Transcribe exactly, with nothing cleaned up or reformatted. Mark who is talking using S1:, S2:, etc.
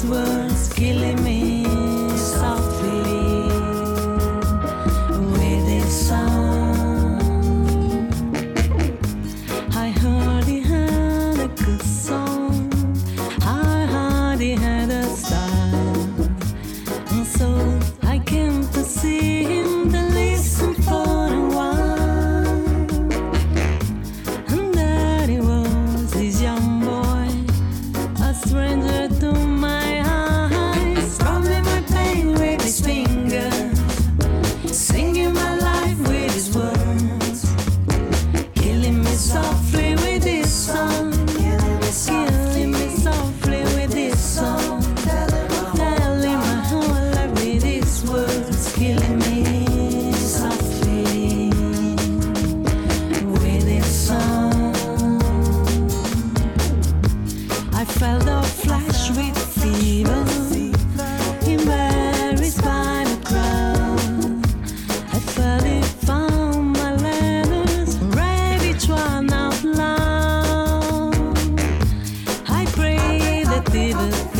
S1: these words killing me softly with this song. I heard he had a good song, I heard he had a style, and so I came to see him to listen for a while. And there he was, this young boy, a stranger to my eyes, drumming my pain with his fingers, singing my life with his words, killing me softly with his song, killing me softly with his song, telling my whole life with his words, killing me softly with his song. I felt a flash with fever, embarrassed by the crowd. I felt it found my letters, read each one out loud. I prayed that it would